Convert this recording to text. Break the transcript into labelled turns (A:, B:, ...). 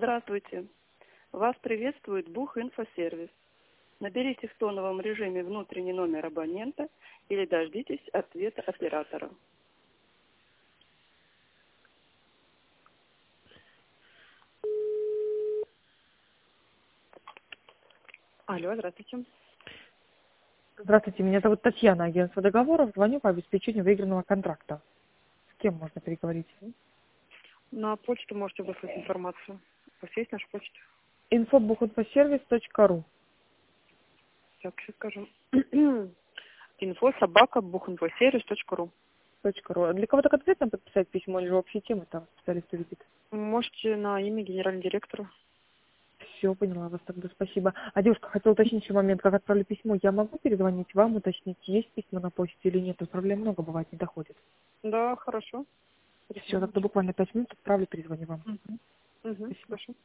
A: Здравствуйте. Вас приветствует Бухинфосервис. Наберите в тоновом режиме внутренний номер абонента или дождитесь ответа оператора. Алло, здравствуйте.
B: Здравствуйте, меня зовут Татьяна, агентство договоров. Звоню по обеспечению выигранного контракта. С кем можно переговорить?
A: На почту можете выслать информацию. У вас есть наша почта?
B: info@buchinfoservice.ru.
A: Так, сейчас скажем. info@buchinfoservice.ru.
B: Для кого-то конкретно подписать письмо или же общей темы там специалист увидит?
A: Можете на имя генерального директора.
B: Все, поняла вас тогда, спасибо. А девушка, хотела уточнить еще момент, как отправлю письмо. Я могу перезвонить вам, уточнить, есть письмо на почте или нет? Отправляю много, бывает, не доходит.
A: Да, хорошо.
B: Все, тогда буквально 5 минут отправлю, перезвоню вам.
A: Угу.
B: Спасибо.
A: Хорошо.